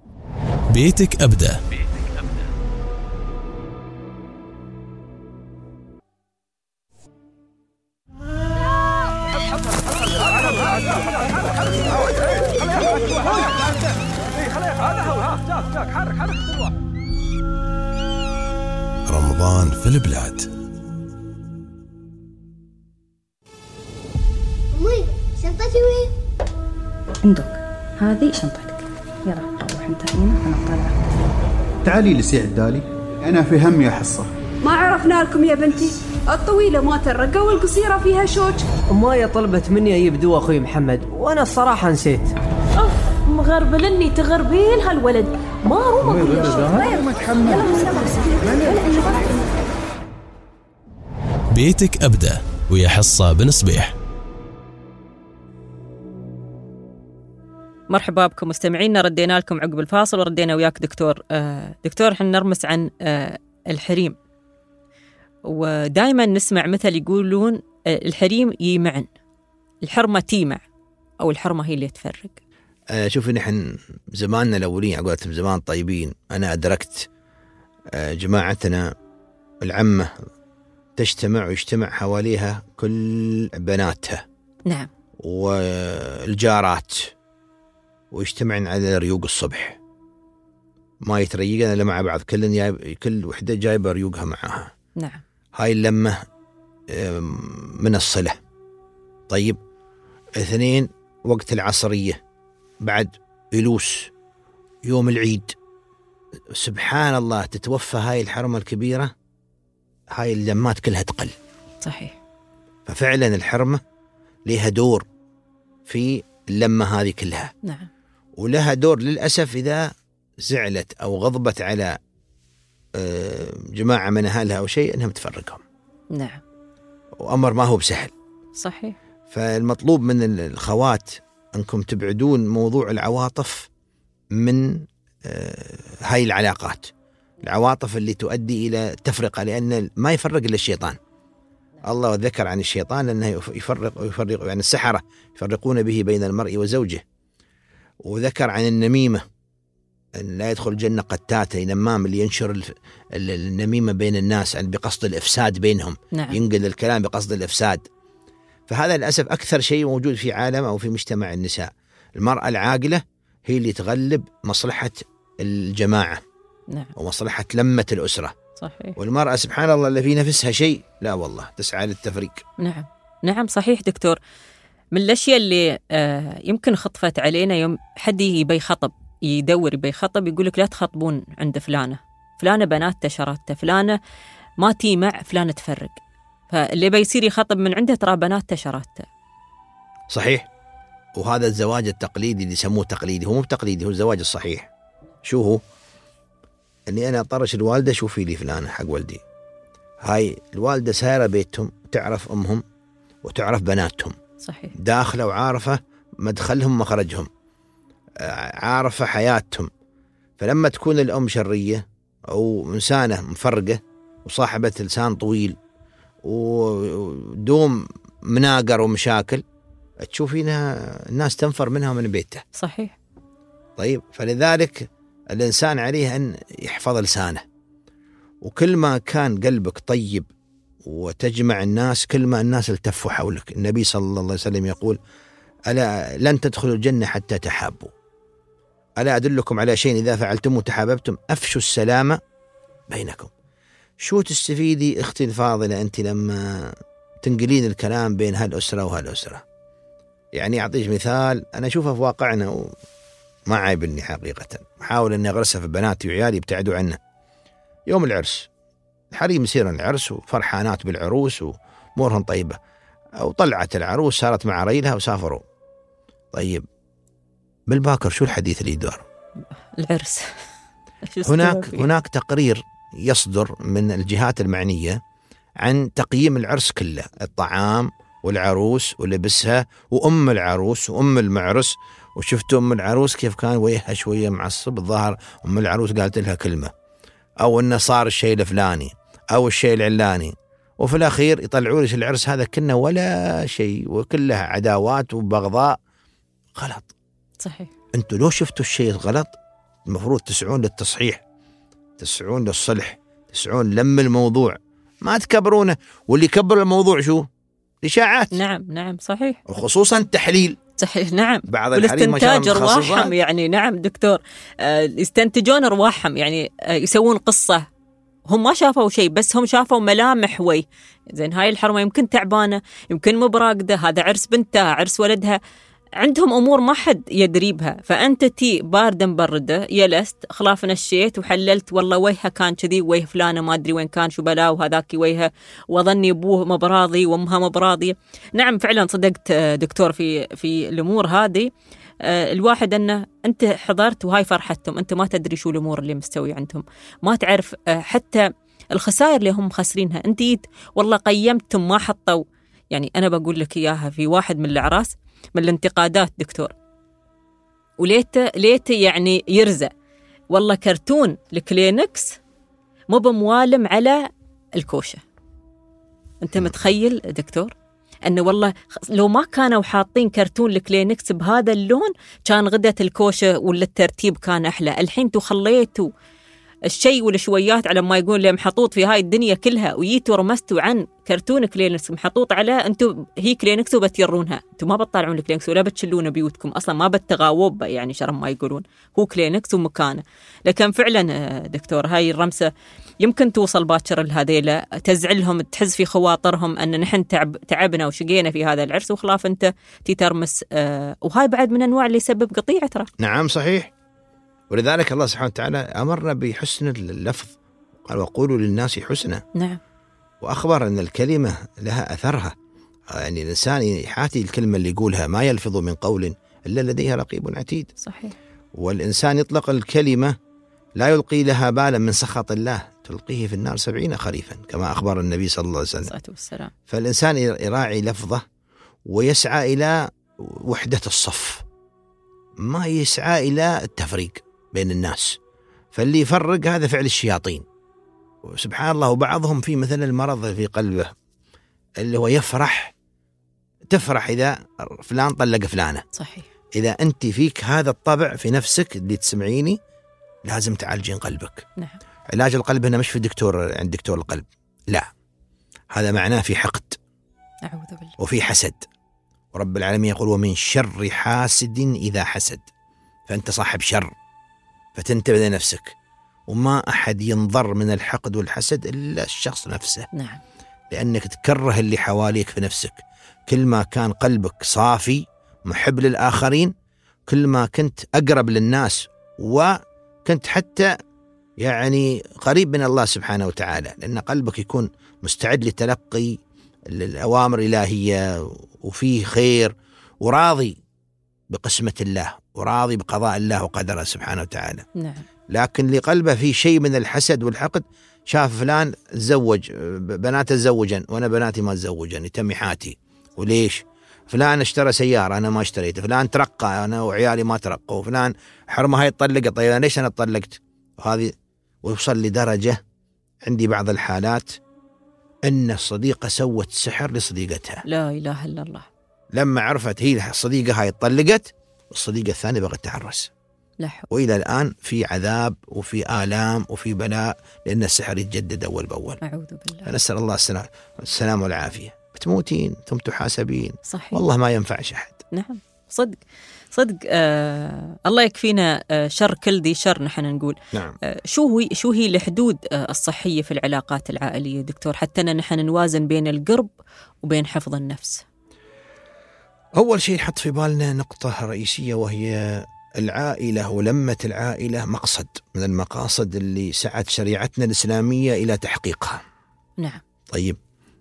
بيتك أبدأ. رمضان في البلاد. أمي شنطتي وين؟ عندك، هذه شنطتك، يلا روح انت هنا انا طالعه. تعالي لسي عدالي، أنا في هم يا حصة. ما عرفنا لكم يا بنتي، الطويلة ما ترقى والقصيرة فيها شوج. أمايا طلبت مني أجيب دواء أخوي محمد وأنا الصراحة نسيت. مغربلني تغربيل هالولد، ما رومك بيتك أبدأ ويا حصة بن صبيح. مرحبا بكم مستمعينا، ردينا لكم عقب الفاصل وردينا وياك دكتور. دكتور احنا نرمس عن الحريم، ودائما نسمع مثل يقولون الحريم يمعن، الحرمة تيمع، أو الحرمة هي اللي تفرق. شوفي نحن زماننا الأولين على قولتهم زمان طيبين، أنا أدركت جماعتنا العمة تجتمع ويجتمع حواليها كل بناتها. نعم. والجارات، ويجتمعن على ريوق الصبح، ما يتريقن إلا مع بعض، كل وحدة جايبة ريوقها معها. نعم. هاي اللمة من الصلة. طيب 2 وقت العصرية بعد يلوس يوم العيد، سبحان الله تتوفى هاي الحرمة الكبيرة، هاي اللمات كلها تقل. صحيح. ففعلا الحرمة لها دور في اللمة هذه كلها. نعم. ولها دور للأسف إذا زعلت أو غضبت على جماعة من أهلها أو شيء أنهم تفرقهم. نعم. وأمر ما هو بسهل. صحيح. فالمطلوب من الخوات أنكم تبعدون موضوع العواطف من هاي العلاقات، العواطف اللي تؤدي إلى تفرقة، لأن ما يفرق إلا الشيطان. الله ذكر عن الشيطان أنه يفرق يعني السحرة يفرقون به بين المرء وزوجه، وذكر عن النميمة أن لا يدخل الجنة قتاتة، نمام اللي ينشر النميمة بين الناس يعني بقصد الإفساد بينهم. نعم. ينقل الكلام بقصد الإفساد. فهذا للأسف أكثر شيء موجود في عالم أو في مجتمع النساء. المرأة العاقلة هي اللي تغلب مصلحة الجماعة. نعم. ومصلحة لمة الأسرة. صحيح. والمرأة سبحان الله اللي في نفسها شيء لا والله تسعى للتفريق. نعم. نعم صحيح دكتور. من الأشياء اللي يمكن خطفت علينا يوم حد يبي خطب، يدور يبي خطب، يقولك لا تخطبون عند فلانة بنات شراتها، فلانة ما تي مع فلانة تفرق، فاللي بيصير يخطب من عنده ترى بنات شراتها. صحيح. وهذا الزواج التقليدي اللي يسموه تقليدي، هو مو تقليدي، هو الزواج الصحيح. شو هو؟ اني انا اطرش الوالده شوفي لي فلانه حق ولدي. هاي الوالده سايره بيتهم، تعرف امهم وتعرف بناتهم. صحيح. داخله وعارفه مدخلهم مخرجهم، عارفه حياتهم. فلما تكون الام شريه او انسانه مفرقه وصاحبه لسان طويل ودوم مناقر ومشاكل، تشوفينها الناس تنفر منها من بيته. صحيح. طيب فلذلك الإنسان عليه أن يحفظ لسانه، وكل ما كان قلبك طيب وتجمع الناس كل ما الناس التفوا حولك. النبي صلى الله عليه وسلم يقول: ألا لن تدخلوا الجنة حتى تحابوا، ألا أدلكم على شيء إذا فعلتم تحاببتم، أفشوا السلام بينكم. شو تستفيدي أختي الفاضلة أنت لما تنقلين الكلام بين هالأسرة وهالأسرة؟ يعني أعطيك مثال أنا أشوفه في واقعنا وما عايبني حقيقة، أحاول أني أغرسه في بناتي وعيالي يبتعدوا عنه. يوم العرس الحريم يصيرن العرس وفرحانات بالعروس وأمورهم طيبة، أو طلعت العروس صارت مع ريلها وسافروا. طيب بالباكر شو الحديث اللي يدور؟ العرس. هناك تقرير يصدر من الجهات المعنية عن تقييم العرس كله، الطعام والعروس ولبسها وأم العروس وأم المعرس. وشفتوا أم العروس كيف كان وجهها شوية معصب، الظاهر أم العروس قالت لها كلمة، أو إنه صار الشيء الفلاني أو الشيء العلاني، وفي الأخير يطلعوا لك العرس هذا كنا ولا شيء وكلها عداوات وبغضاء. غلط. صحيح. أنتوا لو شفتوا الشيء غلط المفروض تسعون للتصحيح، تسعون للصلح، تسعون لم الموضوع، ما تكبرونه. واللي يكبر الموضوع شو؟ إشاعات. نعم صحيح. وخصوصا تحليل. صحيح. نعم. بعض الحريم والاستنتاج أرواحهم يعني. نعم دكتور، يستنتجون أرواحهم يعني، يسوون قصة هم ما شافوا شيء بس هم شافوا ملامح وي زين هاي الحرمة يمكن تعبانة، يمكن مبراقدة، هذا عرس بنتها عرس ولدها، عندهم أمور ما حد يدري بها. فأنت تي باردة مبردة يلست خلاف نشيت وحللت والله ويها كان كذي ويه فلانة ما أدري وين كان شو بلا وهذاك ويها وظني أبوه مبراضي وأمها مبراضية. نعم فعلا صدقت دكتور في الأمور هذه. الواحد أنه أنت حضرت وهاي فرحتهم، أنت ما تدري شو الأمور اللي مستوي عندهم، ما تعرف حتى الخسائر اللي هم خسرينها. أنت والله قيمتم ما حطوا. يعني أنا بقول لك إياها في واحد من الأعراس من الانتقادات دكتور، وليته يعني يرزق والله كرتون الكلينكس مو بموالم على الكوشة. أنت متخيل دكتور أنه والله لو ما كانوا حاطين كرتون الكلينكس بهذا اللون كان غدة الكوشة ولا الترتيب كان أحلى. الحين تخليتوا الشيء والشويات على ما يقول لهم حطوط في هاي الدنيا كلها وييتوا رمستوا عن كرتون كلينكس محطوط على أنتم، هي كلينكس وبتيرونها، أنتم ما بتطلعون الكلينكس ولا بتشلون بيوتكم أصلا، ما بتغاوب يعني شرم ما يقولون، هو كلينكس ومكانه. لكن فعلا دكتور هاي الرمسة يمكن توصل باكر لهذيلا، تزعلهم، تحز في خواطرهم أن نحن تعبنا وشقينا في هذا العرس وخلاف أنت تترمس، وهاي بعد من أنواع اللي يسبب قطيع ترى. نعم صحيح. ولذلك الله سبحانه وتعالى أمرنا بحسن اللفظ، قال وقولوا للناس حسنا. نعم. وأخبر أن الكلمة لها أثرها، يعني الإنسان يحاتي الكلمة اللي يقولها، ما يلفظ من قول إلا لديها رقيب عتيد. صحيح. والإنسان يطلق الكلمة لا يلقي لها بالا من سخط الله، تلقيه في النار 70 خريفا كما أخبر النبي صلى الله عليه وسلم. فالإنسان يراعي لفظه ويسعى إلى وحدة الصف، ما يسعى إلى التفريق بين الناس، فاللي يفرق هذا فعل الشياطين. وسبحان الله، وبعضهم في مثل المرض في قلبه اللي هو تفرح إذا فلان طلق فلانة. صحيح. إذا أنت فيك هذا الطبع في نفسك اللي تسمعيني، لازم تعالجين قلبك. نعم. علاج القلب هنا مش في دكتور عند دكتور القلب، لا، هذا معناه في حقد، أعوذ بالله، وفي حسد. ورب العالمين يقول ومن شر حاسد إذا حسد، فأنت صاحب شر، فتنتبه لنفسك. وما أحد ينضر من الحقد والحسد إلا الشخص نفسه. نعم. لأنك تكره اللي حواليك في نفسك. كل ما كان قلبك صافي محب للآخرين، كل ما كنت أقرب للناس، وكنت حتى يعني قريب من الله سبحانه وتعالى، لأن قلبك يكون مستعد لتلقي الأوامر الإلهية، وفيه خير، وراضي بقسمة الله، وراضي بقضاء الله وقدره سبحانه وتعالى. نعم. لكن لقلبه في شيء من الحسد والحقد، شاف فلان تزوج بناته تزوجن وأنا بناتي ما تزوجن، يتم حاتي. وليش؟ فلان اشترى سيارة أنا ما اشتريت، فلان ترقى أنا وعيالي ما ترقوا، فلان حرمة هاي طلقت، طيب ليش أنا طلقت؟ وهذه وصل لدرجة عندي بعض الحالات أن الصديقة سوت سحر لصديقتها. لا إله إلا الله. لما عرفت هي الصديقة هاي طلقت، والصديقة الثانية بغت تحرس، وإلى الآن في عذاب وفي آلام وفي بلاء، لأن السحر يتجدد أول بأول. أعوذ بالله. فنسأل الله السلام والعافية. بتموتين ثم تحاسبين. صحيح. والله ما ينفعش أحد. نعم صدق الله يكفينا شر كل ذي شر، نحن نقول. نعم. شو هي الحدود الصحية في العلاقات العائلية دكتور، حتى نحن نوازن بين القرب وبين حفظ النفس؟ أول شيء نحط في بالنا نقطة رئيسية، وهي العائلة ولمة العائلة مقصد من المقاصد اللي سعت شريعتنا الإسلامية إلى تحقيقها. نعم. طيب،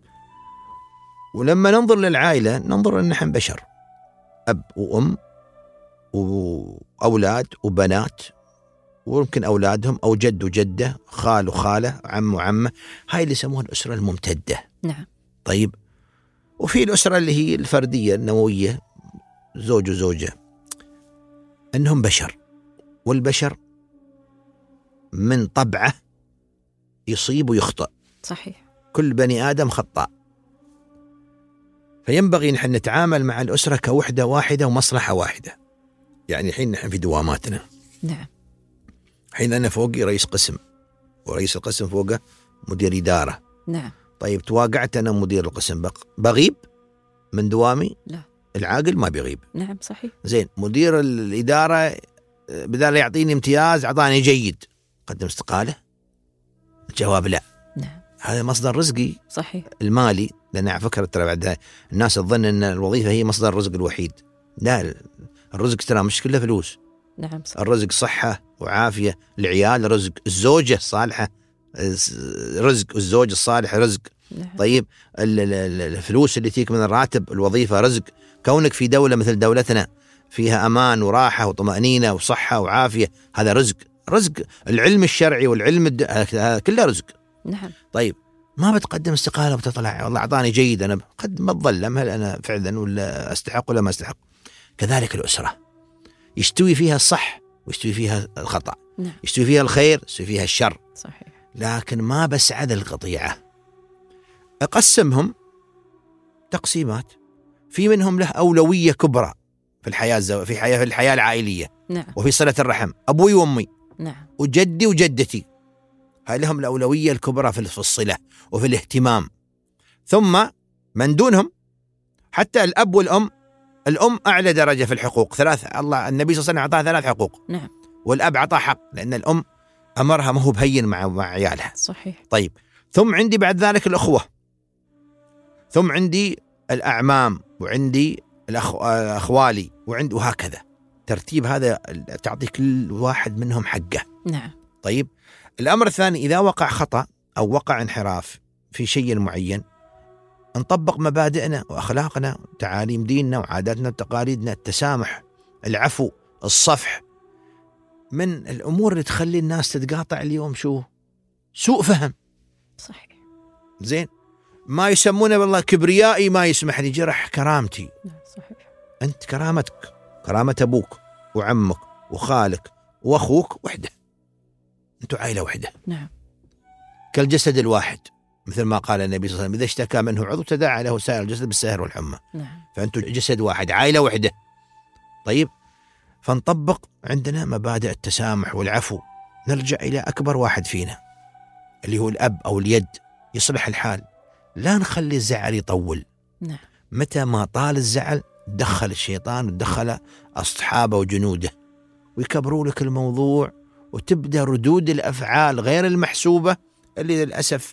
ولما ننظر للعائلة ننظر أن نحن بشر، أب وأم وأولاد وبنات، ويمكن أولادهم أو جد وجدة، خال وخالة، عم وعمة، هاي اللي يسموها الأسرة الممتدة. نعم. طيب، وفي الأسرة اللي هي الفردية النووية، زوج وزوجة، أنهم بشر، والبشر من طبعه يصيب ويخطئ. صحيح. كل بني آدم خطاء، فينبغي نحن نتعامل مع الأسرة كوحدة واحدة ومصلحة واحدة. يعني الحين نحن في دواماتنا. نعم. حين أنا فوقي رئيس قسم، ورئيس القسم فوقه مدير إدارة. نعم. طيب، تواقعت أنا مدير القسم، بغيب من دوامي؟ لا. العاقل ما بيغيب. نعم صحيح. زين، مدير الإدارة بدل يعطيني امتياز أعطاني جيد، قدم استقالة؟ الجواب لا. نعم. هذا مصدر رزقي. صحيح. المالي، لأن على فكرة ترى بعد الناس تظن أن الوظيفة هي مصدر الرزق الوحيد. لا، الرزق ترى مش كله فلوس. نعم صحيح. الرزق صحة وعافية، العيال رزق، الزوجة الصالحة رزق، الزوج الصالح رزق. نعم. طيب، الفلوس اللي تيك من الراتب، الوظيفة رزق. كونك في دولة مثل دولتنا فيها أمان وراحة وطمأنينة وصحة وعافية، هذا رزق. العلم الشرعي والعلم كله رزق. نعم. طيب، ما بتقدم استقالة وبتطلع والله أعطاني جيد، أنا قد ما أتظلم، هل أنا فعلا ولا أستحق ولا ما أستحق؟ كذلك الأسرة يستوي فيها الصح ويستوي فيها الخطأ. نعم. يستوي فيها الخير يستوي فيها الشر. صحيح. لكن ما بسعد القطيعة. أقسمهم تقسيمات، في منهم له أولوية كبرى في الحياة في الحياة العائلية. نعم. وفي صلة الرحم، أبوي وأمي. نعم. وجدي وجدتي، هاي لهم الأولوية الكبرى في الصلة وفي الاهتمام. ثم من دونهم حتى الأب والأم. الأم أعلى درجة في الحقوق، الله النبي صلى الله عليه وسلم أعطاها 3 حقوق. نعم. والأب أعطاه حق، لأن الأم أمرها ما هو بهين مع عيالها. صحيح. طيب، ثم عندي بعد ذلك الأخوة، ثم عندي الأعمام، وعندي الأخوالي، وعندي، وهكذا ترتيب هذا تعطي كل واحد منهم حقه. نعم. طيب، الأمر الثاني، إذا وقع خطأ أو وقع انحراف في شيء معين، نطبق مبادئنا وأخلاقنا، تعاليم ديننا وعاداتنا وتقاليدنا، التسامح، العفو، الصفح، من الأمور اللي تخلي الناس تتقاطع اليوم. سوء فهم. صحيح. زين، ما يسمونه والله كبريائي ما يسمح لي جرح كرامتي. صحيح. أنت كرامتك، كرامة أبوك وعمك وخالك وأخوك وحدة، أنتوا عائلة وحدة. نعم. كالجسد الواحد، مثل ما قال النبي صلى الله عليه وسلم: إذا اشتكى منه عضو تداعى له سائر الجسد بالسهر والحمى. نعم. فأنتوا جسد واحد، عائلة وحدة. طيب، فنطبق عندنا مبادئ التسامح والعفو، نرجع إلى أكبر واحد فينا اللي هو الأب أو اليد، يصلح الحال، لا نخلي الزعل يطول. نعم. متى ما طال الزعل دخل الشيطان ودخل أصحابه وجنوده ويكبروا لك الموضوع، وتبدأ ردود الأفعال غير المحسوبة اللي للأسف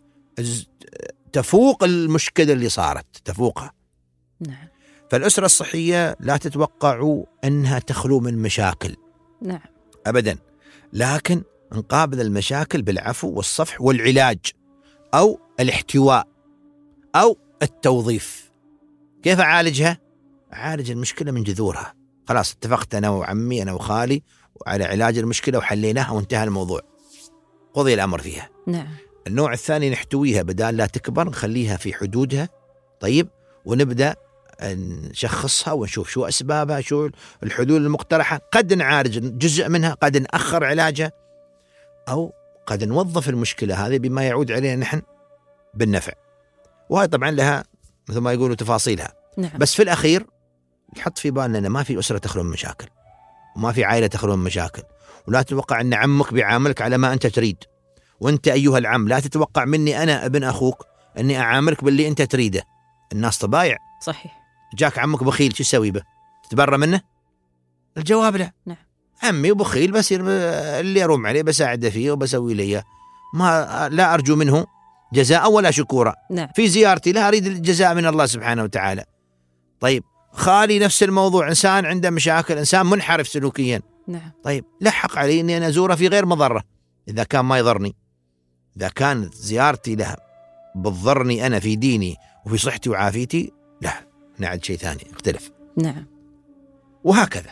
تفوق المشكلة اللي صارت، تفوقها. نعم. فالأسرة الصحية لا تتوقعوا أنها تخلو من مشاكل. نعم. أبدا، لكن نقابل المشاكل بالعفو والصفح والعلاج، أو الاحتواء، أو التوظيف. كيف أعالجها؟ أعالج المشكلة من جذورها. خلاص اتفقت أنا وعمي أنا وخالي على علاج المشكلة وحليناها وانتهى الموضوع، قضي الأمر فيها. نعم. النوع الثاني نحتويها بدال لا تكبر، نخليها في حدودها. طيب، ونبدأ نشخصها ونشوف شو أسبابها، شو الحلول المقترحة. قد نعالج جزء منها، قد نأخر علاجها، أو قد نوظف المشكلة هذه بما يعود علينا نحن بالنفع. وهي طبعا لها مثل ما يقولوا تفاصيلها. نعم. بس في الأخير نحط في بالنا أن ما في أسرة تخلو من مشاكل، وما في عائلة تخلو من مشاكل. ولا تتوقع أن عمك بيعاملك على ما أنت تريد، وأنت أيها العم لا تتوقع مني أنا ابن أخوك أني أعاملك باللي أنت تريده. الناس طبايع. صحيح. جاك عمك بخيل، شو تسوي به؟ تتبرى منه؟ الجواب لا. نعم. عمي وبخيل، بصير اللي أروم عليه بساعده فيه وبسوي ليه، ما لا أرجو منه جزاء ولا شكورا. نعم. في زيارتي لا أريد الجزاء من الله سبحانه وتعالى. طيب، خالي نفس الموضوع، إنسان عنده مشاكل، إنسان منحرف سلوكيا. نعم. طيب، لحق علي أني أنا أزوره في غير مضرة إذا كان ما يضرني. إذا كانت زيارتي له بتضرني أنا في ديني وفي صحتي وعافيتي، لا، نعد شيء ثاني يختلف. نعم. وهكذا.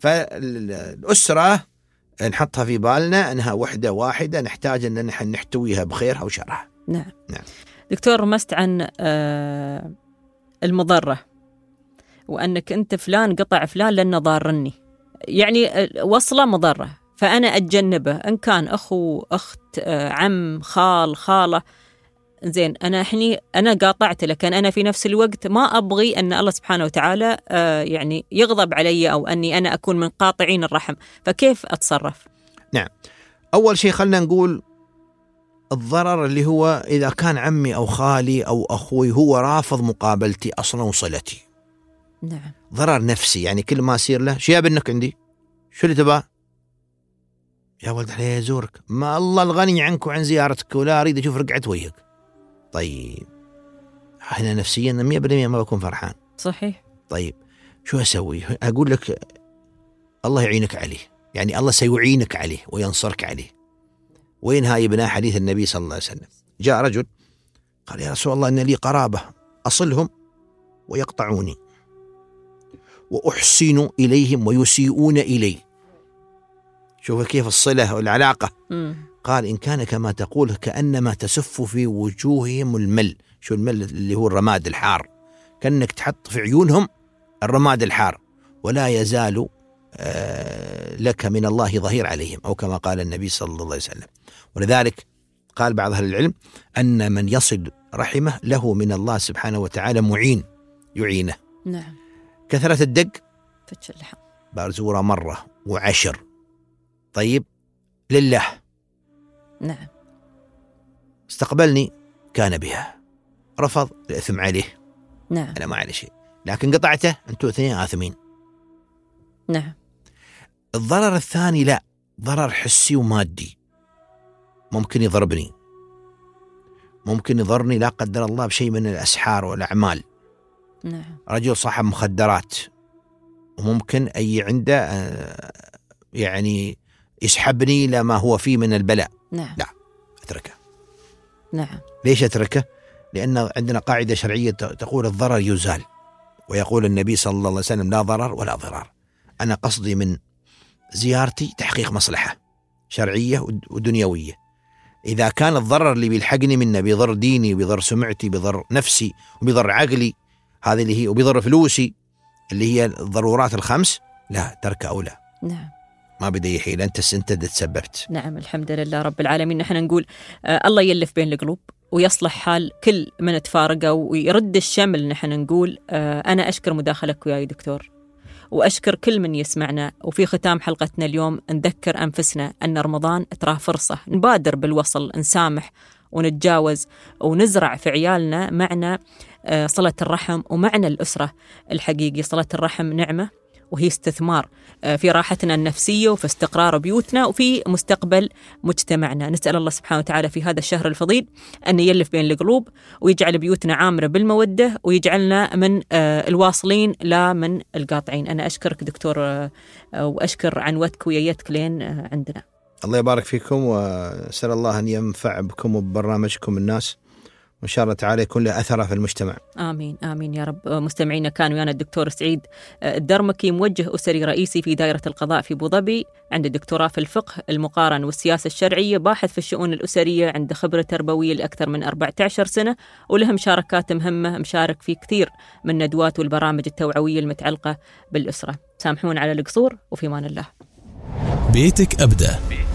فالأسرة نحطها في بالنا أنها وحدة واحدة، نحتاج أن نحن نحتويها بخيرها وشرها. نعم. نعم. دكتور، رمست عن المضرة، وأنك أنت فلان قطع فلان لأنه ضارني، يعني وصلة مضرة، فأنا أتجنبه، إن كان أخو، أخت، عم، خال، خالة. زين، أنا قاطعت، لكن أنا في نفس الوقت ما أبغي أن الله سبحانه وتعالى يعني يغضب علي، أو أني أنا أكون من قاطعين الرحم. فكيف أتصرف؟ نعم. أول شيء خلنا نقول الضرر اللي هو إذا كان عمي أو خالي أو أخوي هو رافض مقابلتي أصلا وصلتي. نعم. ضرر نفسي، يعني كل ما أصير له شيء ابنك عندي، شو اللي تبغى؟ يا ولد علي يزورك، ما الله الغني عنك وعن زيارتك، ولا أريد أشوف رقعة وجهك. طيب، هنا نفسيا 100% ما بكون فرحان. صحيح. طيب، شو أسوي؟ أقول لك الله يعينك عليه، يعني الله سيعينك عليه وينصرك عليه. وين هاي بناء حديث النبي صلى الله عليه وسلم؟ جاء رجل قال: يا رسول الله، إن لي قرابة أصلهم ويقطعوني، وأحسن إليهم ويسيئون إلي. شوف كيف الصلة والعلاقة. قال: إن كان كما تقول كأنما تسف في وجوههم المل. شو المل؟ اللي هو الرماد الحار، كأنك تحط في عيونهم الرماد الحار، ولا يزال لك من الله ظهير عليهم، أو كما قال النبي صلى الله عليه وسلم. ولذلك قال بعض أهل العلم أن من يصل رحمه له من الله سبحانه وتعالى معين يعينه. نعم. كثرة الدق فتش اللحم، بارزورة مرة و10. طيب، لله. نعم. استقبلني كان بها، رفض الإثم عليه. نعم. أنا ما علي شيء، لكن قطعته أنتم اثنين آثمين. نعم. الضرر الثاني لا، ضرر حسي ومادي، ممكن يضربني، ممكن يضرني لا قدر الله بشيء من الأسحار والأعمال. نعم. رجل صاحب مخدرات وممكن أي عنده يعني يسحبني لما هو فيه من البلاء. نعم. لا، أتركه. نعم. ليش أتركه؟ لأن عندنا قاعدة شرعية تقول الضرر يزال، ويقول النبي صلى الله عليه وسلم لا ضرر ولا ضرار. أنا قصدي من زيارتي تحقيق مصلحة شرعية ودنيوية. إذا كان الضرر اللي بيلحقني منه بيضر ديني وبيضر سمعتي بيضر نفسي وبيضر عقلي، هذه اللي هي، وبيضر فلوسي اللي هي الضرورات الخمس، لا، ترك أولى. نعم. ما بدي يحيل، أنت تسببت. نعم، الحمد لله رب العالمين. نحن نقول الله يلف بين القلوب ويصلح حال كل من تفارقه ويرد الشمل. نحن نقول أنا أشكر مداخلك وياي دكتور، وأشكر كل من يسمعنا. وفي ختام حلقتنا اليوم نذكر أنفسنا أن رمضان تراه فرصة نبادر بالوصل، نسامح ونتجاوز ونزرع في عيالنا معنى صلة الرحم ومعنى الأسرة الحقيقي. صلة الرحم نعمة وهي استثمار في راحتنا النفسية وفي استقرار بيوتنا وفي مستقبل مجتمعنا. نسأل الله سبحانه وتعالى في هذا الشهر الفضيل أن يلف بين القلوب ويجعل بيوتنا عامرة بالمودة ويجعلنا من الواصلين لا من القاطعين. أنا أشكرك دكتور وأشكر عنوتك ويايتك لين عندنا. الله يبارك فيكم، وأسأل الله أن ينفع بكم وببرنامجكم الناس، وإن شاء الله تعالى يكون له أثره في المجتمع. آمين آمين يا رب. مستمعينا، كان ويانا الدكتور سعيد الدرمكي، موجه أسري رئيسي في دائرة القضاء في أبو ظبي، عنده دكتوراه في الفقه المقارن والسياسة الشرعية، باحث في الشؤون الأسرية، عنده خبرة تربوية لأكثر من 14 سنة، وله مشاركات مهمة، مشارك في كثير من الندوات والبرامج التوعوية المتعلقة بالأسرة. سامحون على القصور، وفي أمان الله. بيتك أبدأ